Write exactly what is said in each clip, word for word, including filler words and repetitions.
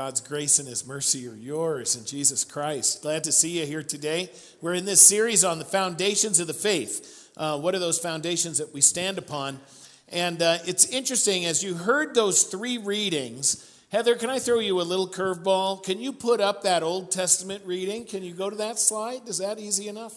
God's grace and his mercy are yours in Jesus Christ. Glad to see you here today. We're in this series on the foundations of the faith. Uh, what are those foundations that we stand upon? And uh, it's interesting, as you heard those three readings, Heather, can I throw you a little curveball? Can you put up that Old Testament reading? Can you go to that slide? Is that easy enough?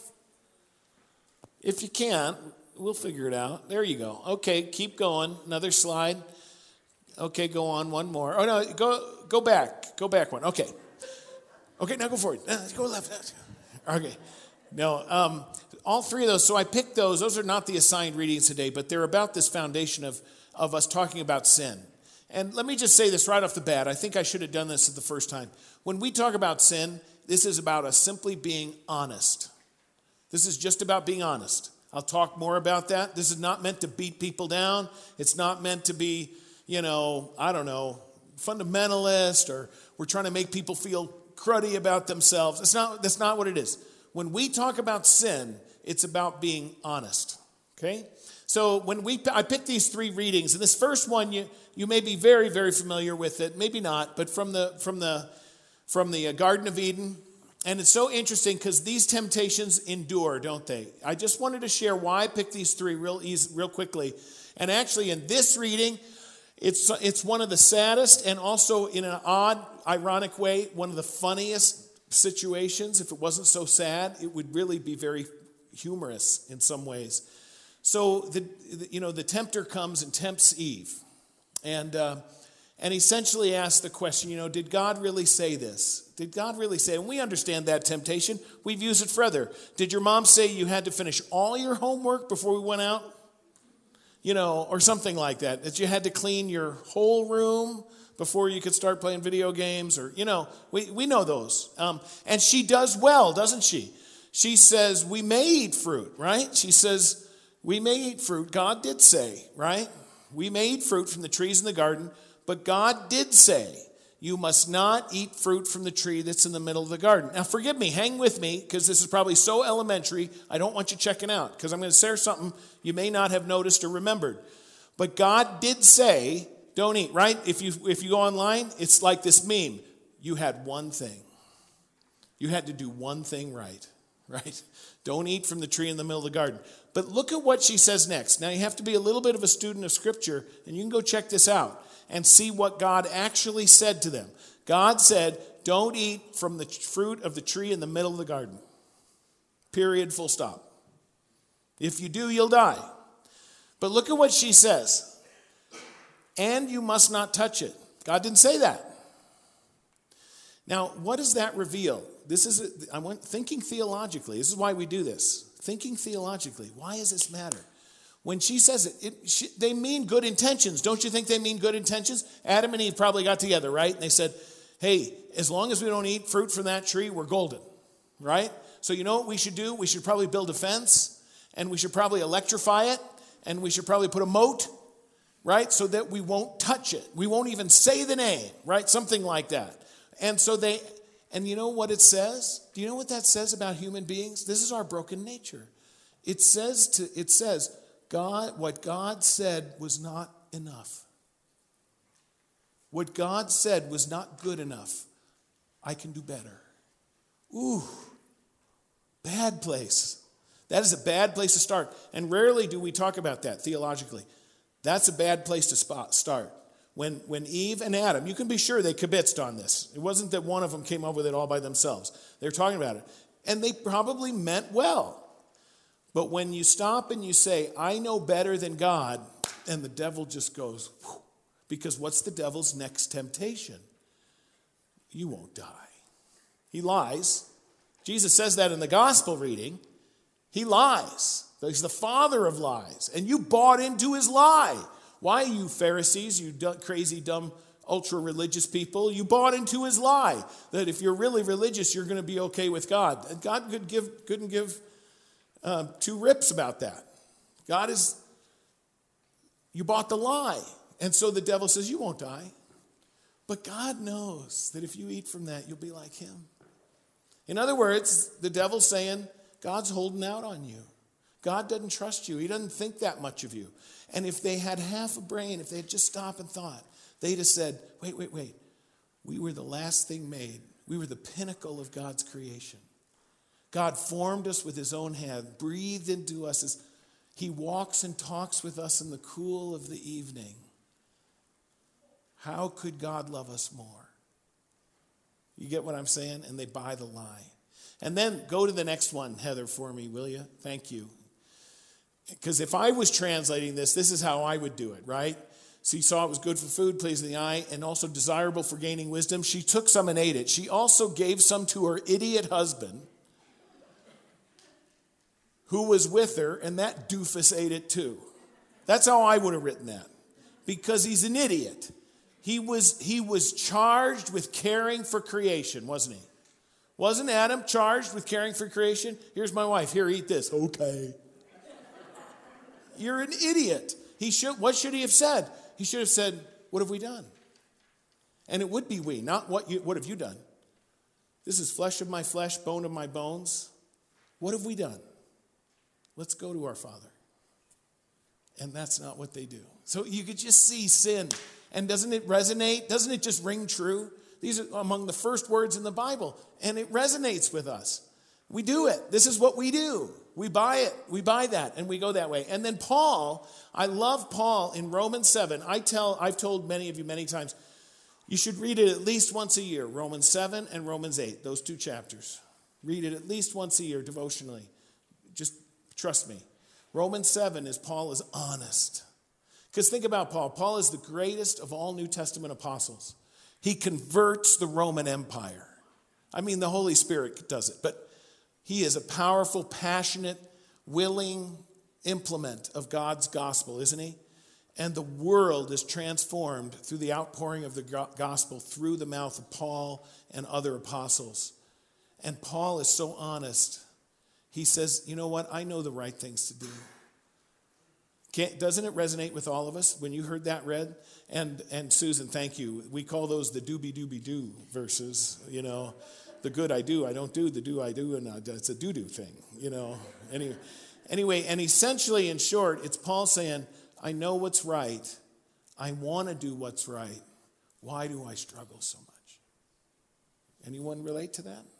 If you can't, we'll figure it out. There you go. Okay, keep going. Another slide. Okay, go on. One more. Oh, no, go go back. Go back one. Okay. Okay, now go forward. Uh, go left. Okay. No, um, all three of those. So I picked those. Those are not the assigned readings today, but they're about this foundation of, of us talking about sin. And let me just say this right off the bat. I think I should have done this at the first time. When we talk about sin, this is about us simply being honest. This is just about being honest. I'll talk more about that. This is not meant to beat people down. It's not meant to be, you know, I don't know, fundamentalist, or we're trying to make people feel cruddy about themselves. It's not, that's not what it is. When we talk about sin, it's about being honest, okay? So when we, I picked these three readings, and this first one, you you may be very, very familiar with it, maybe not, but from the from the from the Garden of Eden. And it's so interesting because these temptations endure, don't they? I just wanted to share why I picked these three real easy, real quickly. And actually, in this reading, it's it's one of the saddest, and also in an odd, ironic way, one of the funniest situations. If it wasn't so sad, it would really be very humorous in some ways. So the, the you know the tempter comes and tempts Eve, and uh, and essentially asks the question, you know, did God really say this? Did God really say? And we understand that temptation. We've used it further. Did your mom say you had to finish all your homework before we went out? You know, or something like that. That you had to clean your whole room before you could start playing video games, or you know, we we know those. Um, and she does well, doesn't she? She says we may eat fruit, right? She says. We may eat fruit. God did say, right? We may eat fruit from the trees in the garden, but God did say, you must not eat fruit from the tree that's in the middle of the garden. Now, forgive me, hang with me, because this is probably so elementary, I don't want you checking out, because I'm going to share something you may not have noticed or remembered. But God did say, don't eat, right? If you, if you go online, it's like this meme. You had one thing. You had to do one thing right, right? Don't eat from the tree in the middle of the garden. But look at what she says next. Now, you have to be a little bit of a student of Scripture, and you can go check this out and see what God actually said to them. God said, don't eat from the fruit of the tree in the middle of the garden. Period, full stop. If you do, you'll die. But look at what she says. And you must not touch it. God didn't say that. Now, what does that reveal? This is, I went thinking theologically. This is why we do this. Thinking theologically. Why does this matter? When she says it, it she, they mean good intentions. Don't you think they mean good intentions? Adam and Eve probably got together, right? And they said, hey, as long as we don't eat fruit from that tree, we're golden, right? So you know what we should do? We should probably build a fence, and we should probably electrify it, and we should probably put a moat, right? So that we won't touch it. We won't even say the name, right? Something like that. And so they... And you know what it says? Do you know what that says about human beings? This is our broken nature. It says to it says God what God said was not enough. What God said was not good enough. I can do better. Ooh. Bad place. That is a bad place to start. And rarely do we talk about that theologically. That's a bad place to spot, start. When when Eve and Adam, you can be sure they kibitzed on this. It wasn't that one of them came up with it all by themselves. They were talking about it. And they probably meant well. But when you stop and you say, I know better than God, and the devil just goes, whew, because what's the devil's next temptation? You won't die. He lies. Jesus says that in the gospel reading. He lies. He's the father of lies. And you bought into his lie. Why, you Pharisees, you crazy, dumb, ultra-religious people, you bought into his lie that if you're really religious, you're going to be okay with God. And God could give, couldn't give uh, two rips about that. God is, you bought the lie. And so the devil says, you won't die. But God knows that if you eat from that, you'll be like him. In other words, the devil's saying, God's holding out on you. God doesn't trust you. He doesn't think that much of you. And if they had half a brain, if they had just stopped and thought, they'd have said, wait, wait, wait. We were the last thing made. We were the pinnacle of God's creation. God formed us with his own hand, breathed into us as he walks and talks with us in the cool of the evening. How could God love us more? You get what I'm saying? And they buy the lie. And then go to the next one, Heather, for me, will you? Thank you. Because if I was translating this, this is how I would do it, right? So you saw it was good for food, pleasing the eye, and also desirable for gaining wisdom. She took some and ate it. She also gave some to her idiot husband, who was with her, and that doofus ate it too. That's how I would have written that. Because he's an idiot. He was, he was charged with caring for creation, wasn't he? Wasn't Adam charged with caring for creation? Here's my wife. Here, eat this. Okay. You're an idiot. He should. What should he have said? He should have said, what have we done? And it would be we, not what you, what have you done? This is flesh of my flesh, bone of my bones. What have we done? Let's go to our Father. And that's not what they do. So you could just see sin. And doesn't it resonate? Doesn't it just ring true? These are among the first words in the Bible. And it resonates with us. We do it. This is what we do. We buy it. We buy that. And we go that way. And then Paul, I love Paul in Romans seven. I tell, I've told many of you many times, you should read it at least once a year. Romans seven and Romans eight. Those two chapters. Read it at least once a year devotionally. Just trust me. Romans seven is Paul is honest. Because think about Paul. Paul is the greatest of all New Testament apostles. He converts the Roman Empire. I mean, the Holy Spirit does it. But he is a powerful, passionate, willing implement of God's gospel, isn't he? And the world is transformed through the outpouring of the gospel through the mouth of Paul and other apostles. And Paul is so honest. He says, you know what? I know the right things to do. Can't, doesn't it resonate with all of us when you heard that read? And and Susan, thank you. We call those the doobie-doobie-doo verses, you know. The good I do, I don't do. The do I do, and it's a do-do thing, you know. Anyway, anyway, and essentially, in short, it's Paul saying, I know what's right. I want to do what's right. Why do I struggle so much? Anyone relate to that?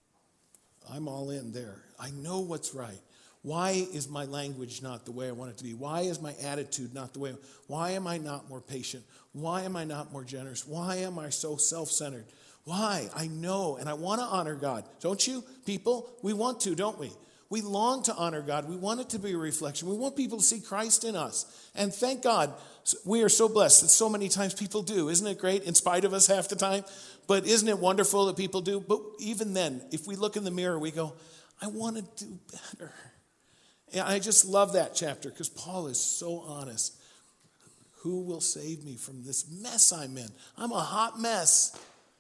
I'm all in there. I know what's right. Why is my language not the way I want it to be? Why is my attitude not the way? Why am I not more patient? Why am I not more generous? Why am I so self-centered? Why? I know, and I want to honor God. Don't you, people? We want to, don't we? We long to honor God. We want it to be a reflection. We want people to see Christ in us. And thank God, we are so blessed that so many times people do. Isn't it great? In spite of us half the time. But isn't it wonderful that people do? But even then, if we look in the mirror, we go, I want to do better. And I just love that chapter because Paul is so honest. Who will save me from this mess I'm in? I'm a hot mess.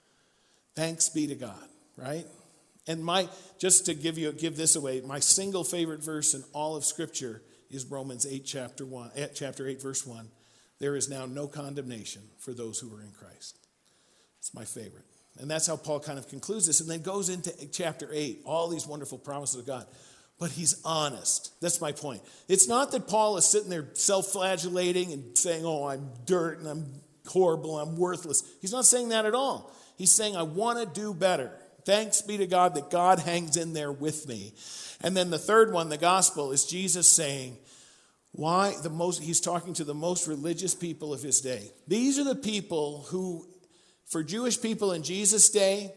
Thanks be to God, right? And my, just to give you give this away, my single favorite verse in all of Scripture is Romans eight, chapter one, chapter eight, verse one. There is now no condemnation for those who are in Christ. It's my favorite. And that's how Paul kind of concludes this and then goes into chapter eight, all these wonderful promises of God. But he's honest. That's my point. It's not that Paul is sitting there self-flagellating and saying, oh, I'm dirt and I'm horrible, I'm worthless. He's not saying that at all. He's saying, I want to do better. Thanks be to God that God hangs in there with me. And then the third one, the gospel, is Jesus saying, why the most, he's talking to the most religious people of his day. These are the people who, for Jewish people in Jesus' day,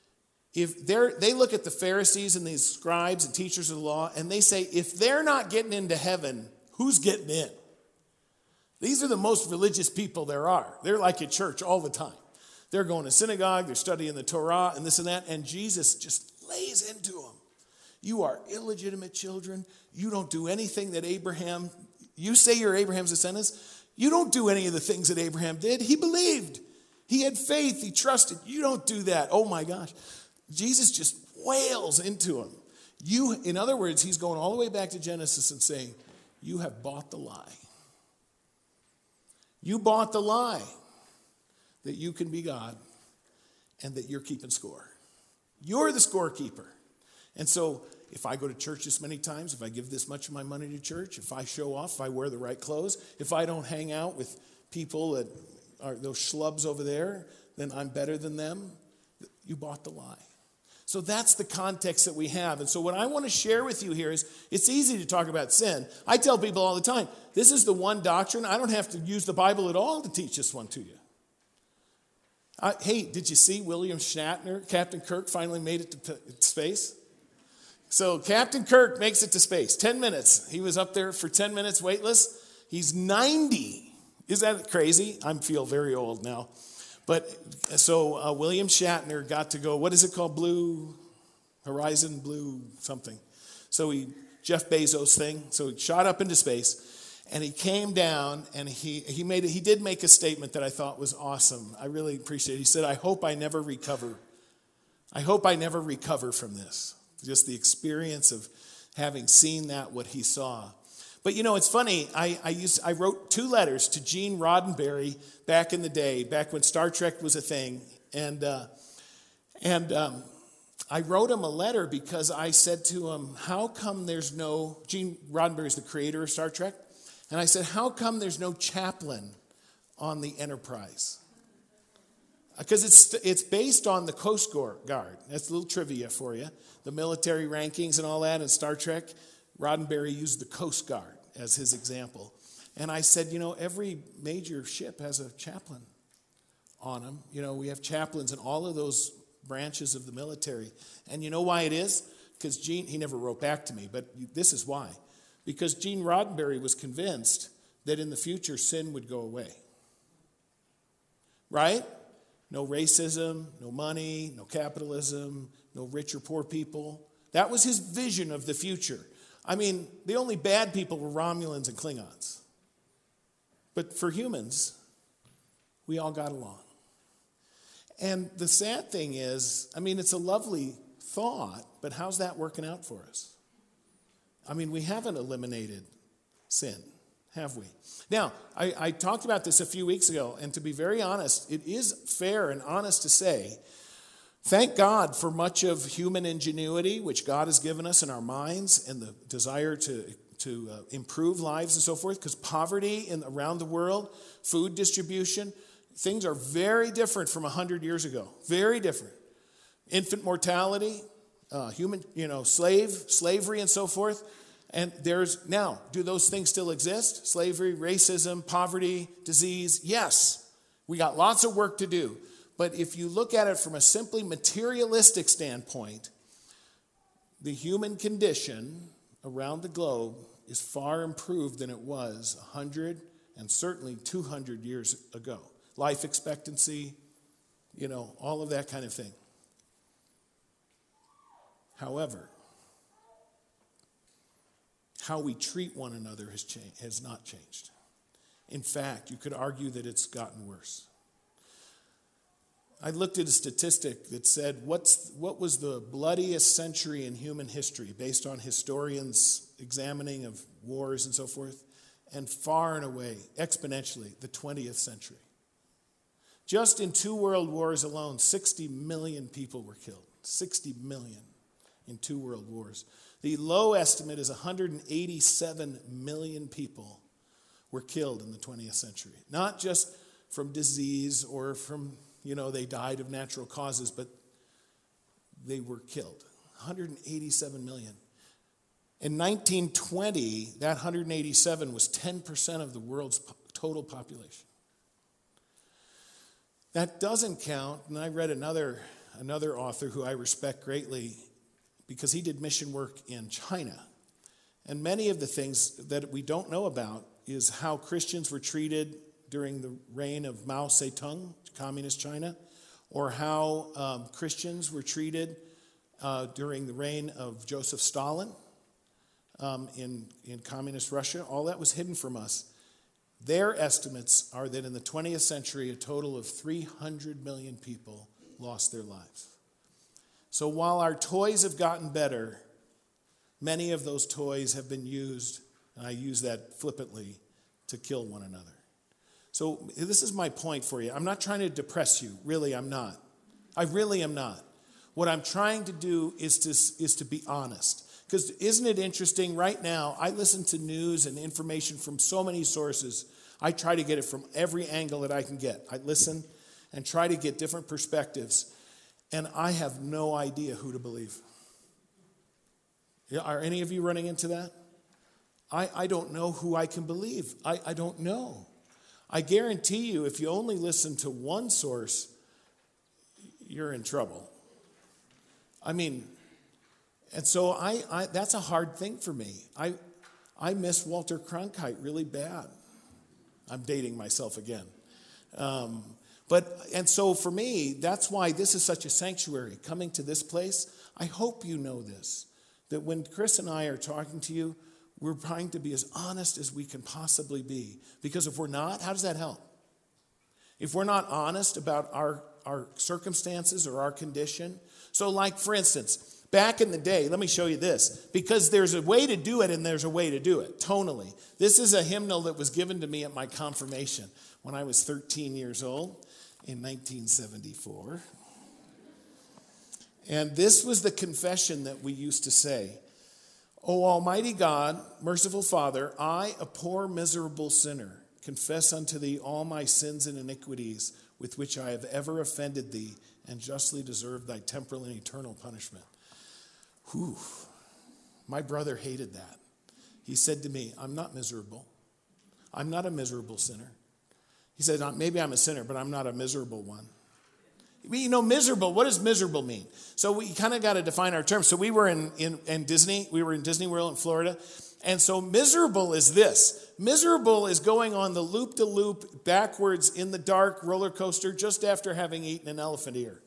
if they're, they look at the Pharisees and these scribes and teachers of the law, and they say, if they're not getting into heaven, who's getting in? These are the most religious people there are. They're like at church all the time. They're going to synagogue, they're studying the Torah and this and that, and Jesus just lays into them. You are illegitimate children. You don't do anything that Abraham, you say you're Abraham's descendants. You don't do any of the things that Abraham did. He believed. He had faith. He trusted. You don't do that. Oh my gosh. Jesus just wails into him. You, in other words, he's going all the way back to Genesis and saying, you have bought the lie. You bought the lie that you can be God and that you're keeping score. You're the scorekeeper. And so if I go to church this many times, if I give this much of my money to church, if I show off, if I wear the right clothes, if I don't hang out with people that are those schlubs over there then I'm better than them. You bought the lie. So that's the context that we have. And so what I want to share with you here is it's easy to talk about sin. I tell people all the time, this is the one doctrine. I don't have to use the Bible at all to teach this one to you. Uh, hey, did you see William Shatner, Captain Kirk, finally made it to p- space? So Captain Kirk makes it to space. Ten minutes. He was up there for ten minutes weightless. He's ninety. Is that crazy? I feel very old now. But so uh, William Shatner got to go, what is it called? Blue Horizon, Blue something. So he, Jeff Bezos thing. So he shot up into space and he came down and he, he made it, he did make a statement that I thought was awesome. I really appreciate it. He said, I hope I never recover. I hope I never recover from this. Just the experience of having seen that, what he saw. But you know, it's funny, I, I, used, I wrote two letters to Gene Roddenberry back in the day, back when Star Trek was a thing. And, uh, and um, I wrote him a letter because I said to him, how come there's no, Gene Roddenberry is the creator of Star Trek. And I said, how come there's no chaplain on the Enterprise? Because it's, it's based on the Coast Guard. That's a little trivia for you. The military rankings and all that in Star Trek. Roddenberry used the Coast Guard as his example. And I said, you know, every major ship has a chaplain on them. You know, we have chaplains in all of those branches of the military. And you know why it is? Because Gene, he never wrote back to me, but this is why. Because Gene Roddenberry was convinced that in the future sin would go away. Right? No racism, no money, no capitalism, no rich or poor people. That was his vision of the future. I mean, the only bad people were Romulans and Klingons. But for humans, we all got along. And the sad thing is, I mean, it's a lovely thought, but how's that working out for us? I mean, we haven't eliminated sin, have we? Now, I, I talked about this a few weeks ago, and to be very honest, it is fair and honest to say, thank God for much of human ingenuity, which God has given us in our minds, and the desire to, to uh, improve lives and so forth, because poverty in, around the world, food distribution, things are very different from one hundred years ago. Very different. Infant mortality, uh, human, you know, slave, slavery and so forth. And there's, now, do those things still exist? Slavery, racism, poverty, disease? Yes. We got lots of work to do. But if you look at it from a simply materialistic standpoint, the human condition around the globe is far improved than it was one hundred and certainly two hundred years ago. Life expectancy, you know, all of that kind of thing. However, how we treat one another has changed, has not changed. In fact, you could argue that it's gotten worse. I looked at a statistic that said, what's, what was the bloodiest century in human history based on historians' examining of wars and so forth? And far and away, exponentially, the twentieth century. Just in two world wars alone, sixty million people were killed. sixty million in two world wars. The low estimate is one hundred eighty-seven million people were killed in the twentieth century. Not just from disease or from, you know, they died of natural causes, but they were killed. one hundred eighty-seven million. In nineteen twenty, that one hundred eighty-seven was ten percent of the world's total population. That doesn't count, and I read another, another author who I respect greatly because he did mission work in China. And many of the things that we don't know about is how Christians were treated during the reign of Mao Zedong, communist China, or how um, Christians were treated uh, during the reign of Joseph Stalin um, in, in communist Russia. All that was hidden from us. Their estimates are that in the twentieth century, a total of three hundred million people lost their lives. So while our toys have gotten better, many of those toys have been used, and I use that flippantly, to kill one another. So this is my point for you. I'm not trying to depress you. Really, I'm not. I really am not. What I'm trying to do is to, is to be honest. Because isn't it interesting? Right now, I listen to news and information from so many sources. I try to get it from every angle that I can get. I listen, and try to get different perspectives, and I have no idea who to believe. Yeah, are any of you running into that? I, I don't know who I can believe. I, I don't know. I guarantee you, if you only listen to one source, you're in trouble. I mean, and so I, I that's a hard thing for me. I I miss Walter Cronkite really bad. I'm dating myself again. Um, but, and so for me, that's why this is such a sanctuary. Coming to this place, I hope you know this, that when Chris and I are talking to you, we're trying to be as honest as we can possibly be. Because if we're not, how does that help? If we're not honest about our, our circumstances or our condition. So like, for instance, back in the day, let me show you this, because there's a way to do it and there's a way to do it, tonally. This is a hymnal that was given to me at my confirmation when I was thirteen years old in nineteen seventy-four. And this was the confession that we used to say. O Almighty God, merciful Father, I, a poor miserable sinner, confess unto thee all my sins and iniquities with which I have ever offended thee and justly deserved thy temporal and eternal punishment. Whew. My brother hated that. He said to me, I'm not miserable. I'm not a miserable sinner. He said, maybe I'm a sinner, but I'm not a miserable one. You know, miserable, what does miserable mean? So we kind of got to define our terms. So we were in, in, in Disney. We were in Disney World in Florida. And so miserable is this. Miserable is going on the loop-de-loop backwards in the dark roller coaster just after having eaten an elephant ear.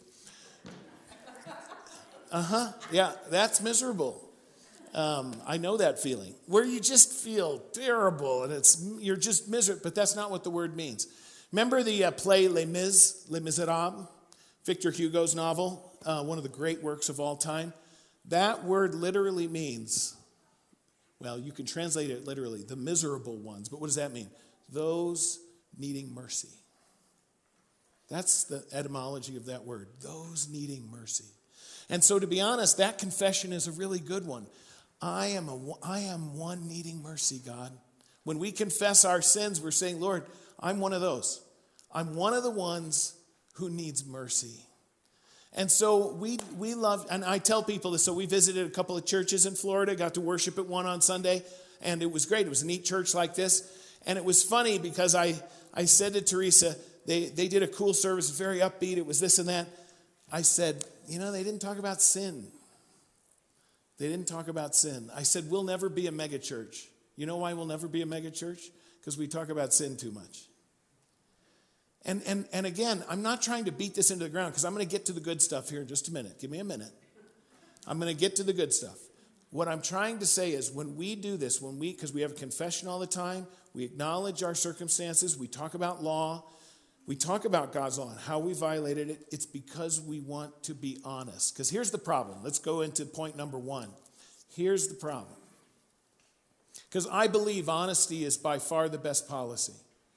Uh-huh. Yeah, that's miserable. Um, I know that feeling. Where you just feel terrible and it's you're just miserable, but that's not what the word means. Remember the uh, play Les Mis, Les Miserables? Victor Hugo's novel, uh, one of the great works of all time. That word literally means, well, you can translate it literally, the miserable ones. But what does that mean? Those needing mercy. That's the etymology of that word, those needing mercy. And so to be honest, that confession is a really good one. I am, a, I am one needing mercy, God. When we confess our sins, we're saying, Lord, I'm one of those. I'm one of the ones who needs mercy. And so we we love, and I tell people this, so we visited a couple of churches in Florida, got to worship at one on Sunday, and it was great. It was a neat church like this. And it was funny because I, I said to Teresa, they, they did a cool service, very upbeat, it was this and that. I said, you know, they didn't talk about sin. They didn't talk about sin. I said, we'll never be a mega church. You know why we'll never be a mega church? Because we talk about sin too much. And, and, and again, I'm not trying to beat this into the ground because I'm going to get to the good stuff here in just a minute. Give me a minute. I'm going to get to the good stuff. What I'm trying to say is when we do this, when we, because we have a confession all the time, we acknowledge our circumstances, we talk about law, we talk about God's law and how we violated it, it's because we want to be honest. Because here's the problem. Let's go into point number one. Here's the problem. Because I believe honesty is by far the best policy.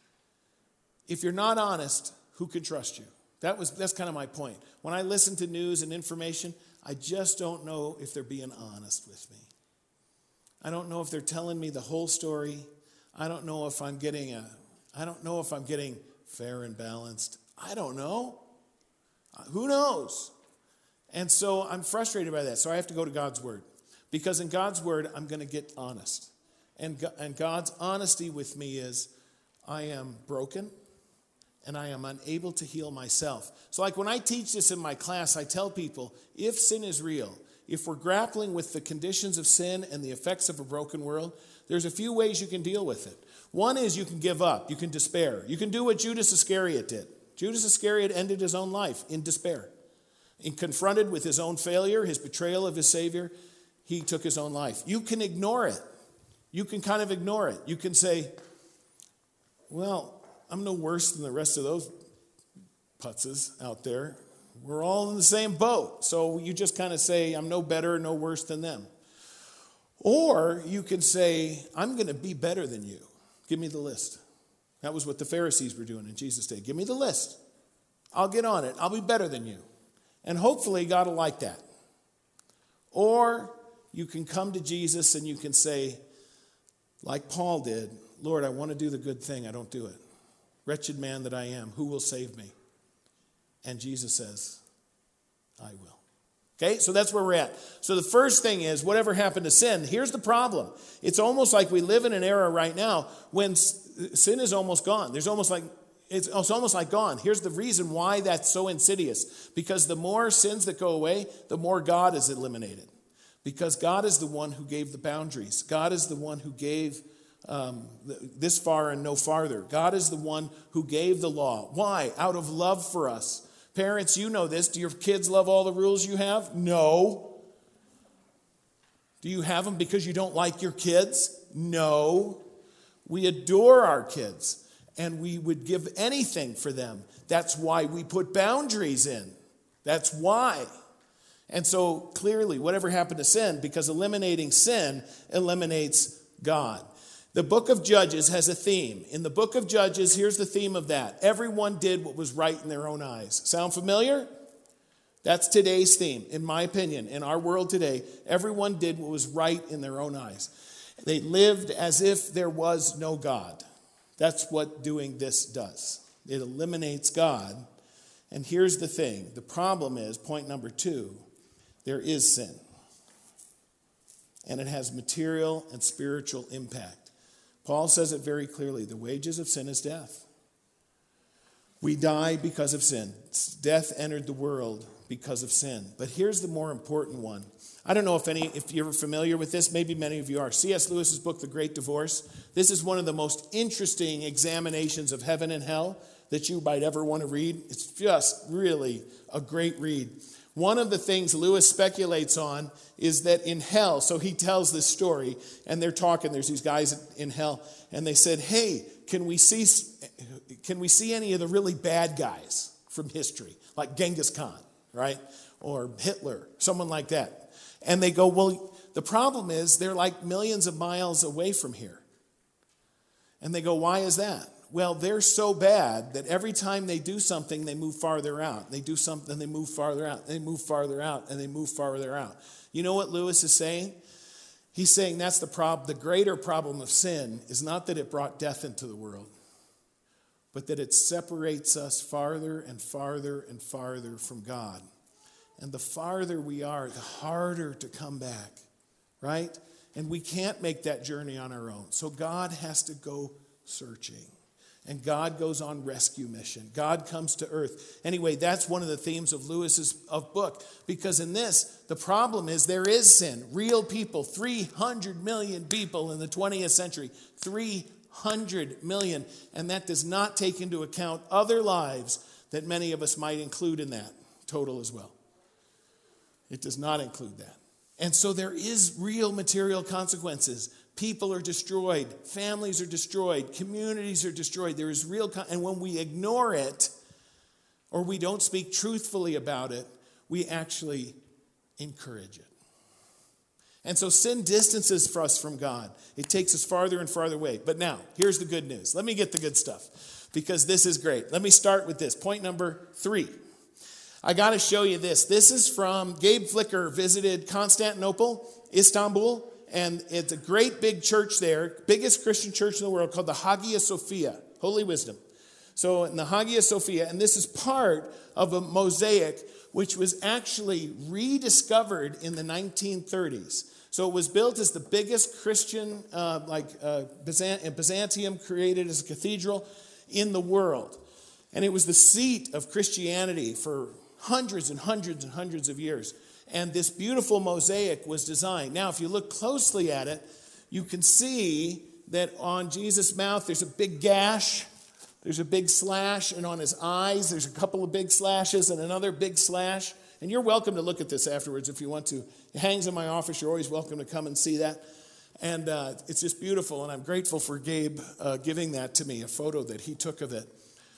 If you're not honest, who can trust you? That was that's kind of my point. When I listen to news and information, I just don't know if they're being honest with me. I don't know if they're telling me the whole story. I don't know if I'm getting a I don't know if I'm getting fair and balanced. I don't know. Who knows? And so I'm frustrated by that. So I have to go to God's word. Because in God's word, I'm going to get honest. And and God's honesty with me is I am broken. And I am unable to heal myself. So like when I teach this in my class, I tell people, if sin is real, if we're grappling with the conditions of sin and the effects of a broken world, there's a few ways you can deal with it. One is you can give up, you can despair. You can do what Judas Iscariot did. Judas Iscariot ended his own life in despair. And confronted with his own failure, his betrayal of his Savior, he took his own life. You can ignore it. You can kind of ignore it. You can say, well, I'm no worse than the rest of those putzes out there. We're all in the same boat. So you just kind of say, I'm no better, no worse than them. Or you can say, I'm going to be better than you. Give me the list. That was what the Pharisees were doing in Jesus' day. Give me the list. I'll get on it. I'll be better than you. And hopefully God will like that. Or you can come to Jesus and you can say, like Paul did, Lord, I want to do the good thing. I don't do it. Wretched man that I am, who will save me? And Jesus says, I will. Okay, so that's where we're at. So the first thing is, whatever happened to sin? Here's the problem. It's almost like we live in an era right now when sin is almost gone. There's almost like, it's almost like gone. Here's the reason why that's so insidious. Because the more sins that go away, the more God is eliminated. Because God is the one who gave the boundaries. God is the one who gave um, this far and no farther. God is the one who gave the law. Why? Out of love for us. Parents, you know this. Do your kids love all the rules you have? No. Do you have them because you don't like your kids? No. We adore our kids, and we would give anything for them. That's why we put boundaries in. That's why. And so clearly, whatever happened to sin, because eliminating sin eliminates God. The book of Judges has a theme. In the book of Judges, here's the theme of that. Everyone did what was right in their own eyes. Sound familiar? That's today's theme, in my opinion. In our world today, everyone did what was right in their own eyes. They lived as if there was no God. That's what doing this does. It eliminates God. And here's the thing. The problem is, point number two, there is sin. And it has material and spiritual impact. Paul says it very clearly. The wages of sin is death. We die because of sin. Death entered the world because of sin. But here's the more important one. I don't know if any, if you're familiar with this. Maybe many of you are. C S Lewis's book, The Great Divorce. This is one of the most interesting examinations of heaven and hell that you might ever want to read. It's just really a great read. One of the things Lewis speculates on is that in hell, so he tells this story, and they're talking, there's these guys in hell, and they said, hey, can we see, can we see any of the really bad guys from history, like Genghis Khan, right? Or Hitler, someone like that. And they go, well, the problem is they're like millions of miles away from here. And they go, why is that? Well, they're so bad that every time they do something, they move farther out. They do something, they move farther out. They move farther out, and they move farther out. You know what Lewis is saying? He's saying that's the problem. The greater problem of sin is not that it brought death into the world, but that it separates us farther and farther and farther from God. And the farther we are, the harder to come back, right? And we can't make that journey on our own. So God has to go searching. And God goes on rescue mission. God comes to earth. Anyway, that's one of the themes of Lewis's of book. Because in this, the problem is there is sin. Real people, three hundred million people in the twentieth century. three hundred million. And that does not take into account other lives that many of us might include in that total as well. It does not include that. And so there is real material consequences. People are destroyed. Families are destroyed. Communities are destroyed. There is real, con- and when we ignore it, or we don't speak truthfully about it, we actually encourage it. And so sin distances us from God. It takes us farther and farther away. But now, here's the good news. Let me get the good stuff, because this is great. Let me start with this. Point number three. I got to show you this. This is from Gabe Flicker visited Constantinople, Istanbul, and it's a great big church there, biggest Christian church in the world, called the Hagia Sophia, Holy Wisdom. So in the Hagia Sophia, and this is part of a mosaic which was actually rediscovered in the nineteen thirties. So it was built as the biggest Christian, uh, like uh, Byzant- Byzantium created as a cathedral in the world. And it was the seat of Christianity for hundreds and hundreds and hundreds of years. And this beautiful mosaic was designed. Now, if you look closely at it, you can see that on Jesus' mouth, there's a big gash. There's a big slash. And on his eyes, there's a couple of big slashes and another big slash. And you're welcome to look at this afterwards if you want to. It hangs in my office. You're always welcome to come and see that. And uh, it's just beautiful. And I'm grateful for Gabe uh, giving that to me, a photo that he took of it.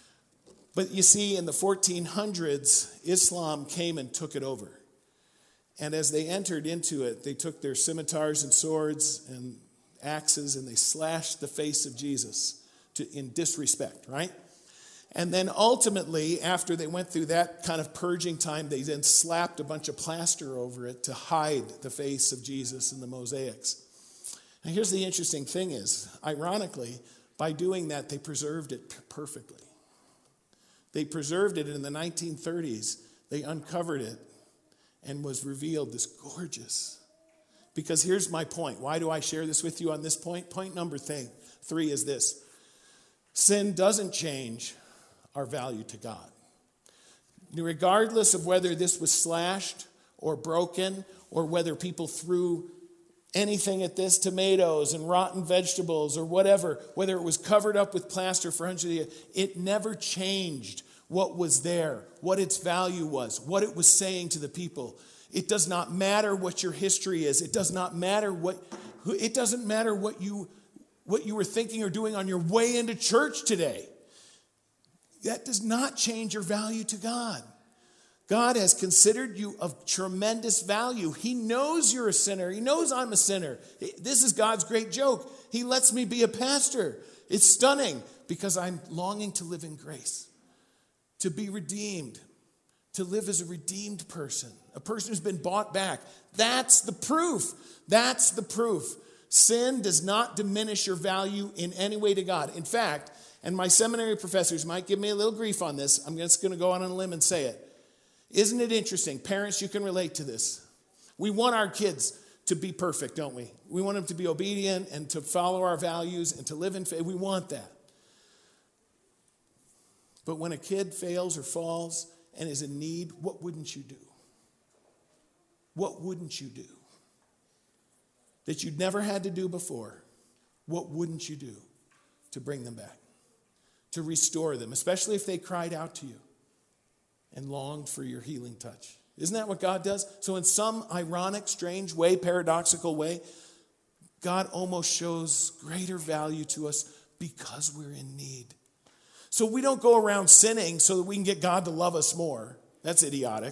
But you see, in the fourteen hundreds, Islam came and took it over. And as they entered into it, they took their scimitars and swords and axes, and they slashed the face of Jesus to, in disrespect, right? And then ultimately, after they went through that kind of purging time, they then slapped a bunch of plaster over it to hide the face of Jesus in the mosaics. Now here's the interesting thing is, ironically, by doing that, they preserved it perfectly. They preserved it in the nineteen thirties. They uncovered it and was revealed this gorgeous. Because here's my point. Why do I share this with you on this point? Point number thing, three is this. Sin doesn't change our value to God. Regardless of whether this was slashed or broken or whether people threw anything at this, tomatoes and rotten vegetables or whatever, whether it was covered up with plaster for hundreds of years, it never changed what was there, what its value was, what it was saying to the people. It does not matter what your history is. It does not matter what, it doesn't matter what you, what you were thinking or doing on your way into church today. That does not change your value to God. God has considered you of tremendous value. He knows you're a sinner. He knows I'm a sinner. This is God's great joke. He lets me be a pastor. It's stunning because I'm longing to live in grace, to be redeemed, to live as a redeemed person, a person who's been bought back. That's the proof. That's the proof. Sin does not diminish your value in any way to God. In fact, and my seminary professors might give me a little grief on this. I'm just going to go on a limb and say it. Isn't it interesting? Parents, you can relate to this. We want our kids to be perfect, don't we? We want them to be obedient and to follow our values and to live in faith. We want that. But when a kid fails or falls and is in need, what wouldn't you do? What wouldn't you do? That you'd never had to do before. What wouldn't you do to bring them back? To restore them, especially if they cried out to you and longed for your healing touch. Isn't that what God does? So in some ironic, strange way, paradoxical way, God almost shows greater value to us because we're in need. So we don't go around sinning so that we can get God to love us more. That's idiotic.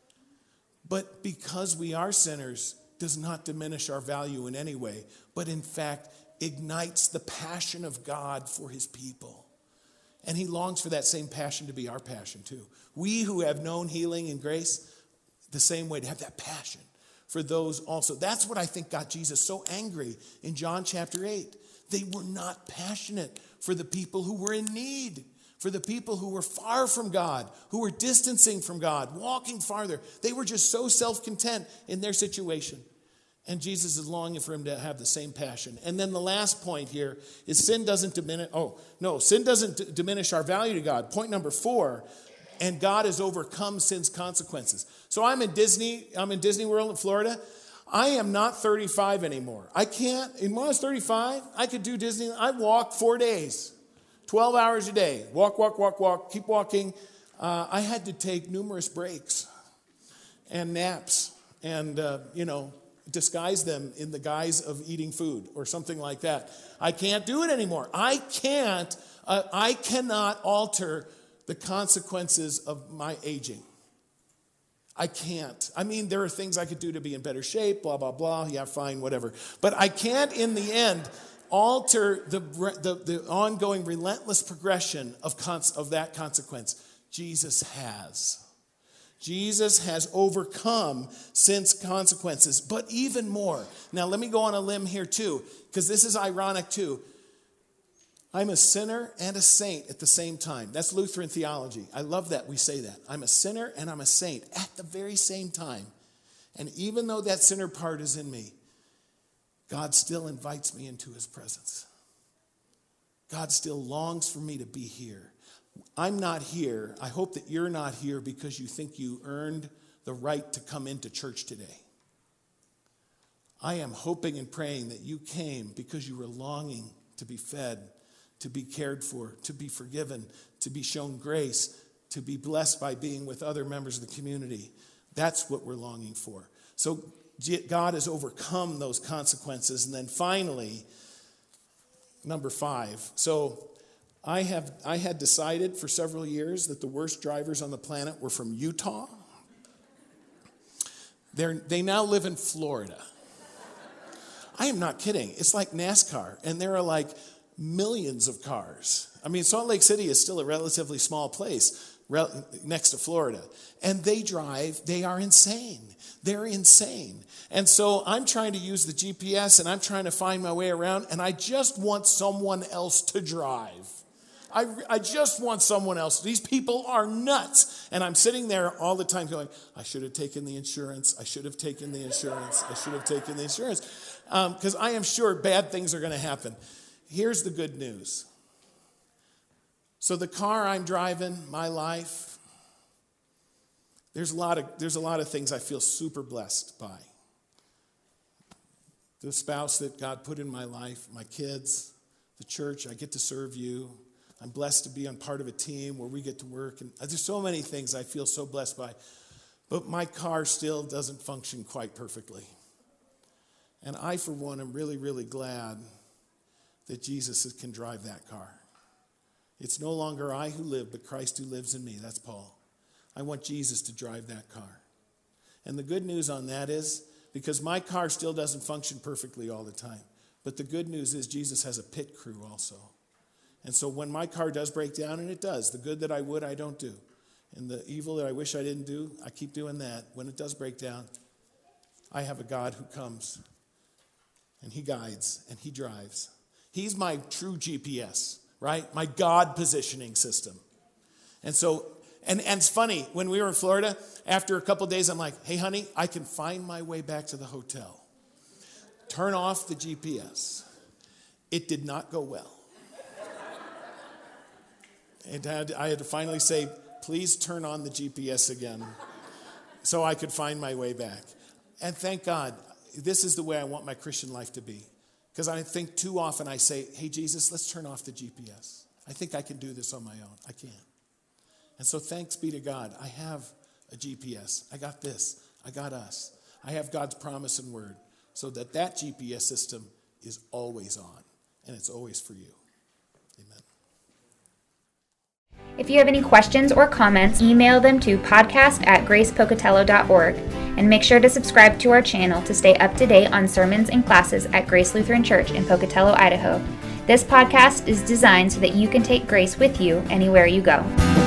But because we are sinners does not diminish our value in any way, but in fact ignites the passion of God for his people. And he longs for that same passion to be our passion too. We who have known healing and grace, the same way, to have that passion for those also. That's what I think got Jesus so angry in John chapter eight. They were not passionate for the people who were in need, for the people who were far from God, who were distancing from God, walking farther. They were just so self-content in their situation. And Jesus is longing for him to have the same passion. And then the last point here is sin doesn't diminish. Oh, no, sin doesn't d- diminish our value to God. Point number four, and God has overcome sin's consequences. So I'm in Disney, I'm in Disney World in Florida. I am not thirty-five anymore. I can't, when I was thirty-five, I could do Disney. I walked four days, twelve hours a day. Walk, walk, walk, walk, keep walking. Uh, I had to take numerous breaks and naps and, uh, you know, disguise them in the guise of eating food or something like that. I can't do it anymore. I can't, uh, I cannot alter the consequences of my aging. I can't. I mean, there are things I could do to be in better shape, blah, blah, blah. Yeah, fine, whatever. But I can't, in the end, alter the, the, the ongoing relentless progression of, cons- of that consequence. Jesus has. Jesus has overcome sin's consequences, but even more. Now, let me go on a limb here too, because this is ironic too. I'm a sinner and a saint at the same time. That's Lutheran theology. I love that we say that. I'm a sinner and I'm a saint at the very same time. And even though that sinner part is in me, God still invites me into his presence. God still longs for me to be here. I'm not here. I hope that you're not here because you think you earned the right to come into church today. I am hoping and praying that you came because you were longing to be fed, to be cared for, to be forgiven, to be shown grace, to be blessed by being with other members of the community. That's what we're longing for. So God has overcome those consequences. And then finally, number five. So I have I had decided for several years that the worst drivers on the planet were from Utah. They're, they now live in Florida. I am not kidding. It's like NASCAR, and there are like millions of cars. I mean, Salt Lake City is still a relatively small place next to Florida. And they drive, they are insane. They're insane. And so I'm trying to use the G P S, and I'm trying to find my way around, and I just want someone else to drive. I, I just want someone else. These people are nuts. And I'm sitting there all the time going, I should have taken the insurance. I should have taken the insurance. I should have taken the insurance. Because um, I am sure bad things are going to happen. Here's the good news. So the car I'm driving, my life, there's a lot of, there's a lot of things I feel super blessed by. The spouse that God put in my life, my kids, the church, I get to serve you. I'm blessed to be on part of a team where we get to work. And there's so many things I feel so blessed by. But my car still doesn't function quite perfectly. And I, for one, am really, really glad that Jesus can drive that car. It's no longer I who live, but Christ who lives in me. That's Paul. I want Jesus to drive that car. And the good news on that is, because my car still doesn't function perfectly all the time, but the good news is Jesus has a pit crew also. And so when my car does break down, and it does, the good that I would, I don't do. And the evil that I wish I didn't do, I keep doing that. When it does break down, I have a God who comes, and he guides, and he drives. He's my true G P S, right? My God positioning system. And so, and, and it's funny, when we were in Florida, after a couple of days, I'm like, hey, honey, I can find my way back to the hotel. Turn off the G P S. It did not go well. And had, I had to finally say, please turn on the G P S again so I could find my way back. And thank God, this is the way I want my Christian life to be. Because I think too often I say, hey, Jesus, let's turn off the G P S. I think I can do this on my own. I can't. And so thanks be to God. I have a G P S. I got this. I got us. I have God's promise and word so that that G P S system is always on. And it's always for you. Amen. If you have any questions or comments, email them to podcast at grace pocatello dot org. And make sure to subscribe to our channel to stay up to date on sermons and classes at Grace Lutheran Church in Pocatello, Idaho. This podcast is designed so that you can take grace with you anywhere you go.